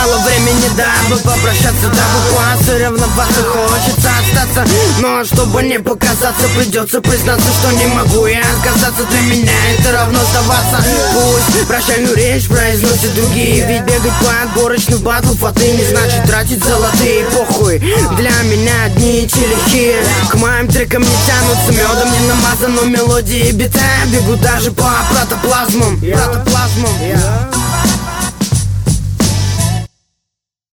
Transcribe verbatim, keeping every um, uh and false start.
мало времени, дабы попрощаться, дабы посоревноваться. Хочется остаться, но чтобы не показаться, придется признаться, что не могу я отказаться. Для меня это равно сдаваться. Пусть прощальную речь произносят другие, ведь бегать по отборочным батлов а ты не значит тратить золотые. Похуй, для меня одни челихи. К моим трекам не тянутся, медом не намазан, но мелодии бита бегут даже по протоплазмам. Протоплазмам.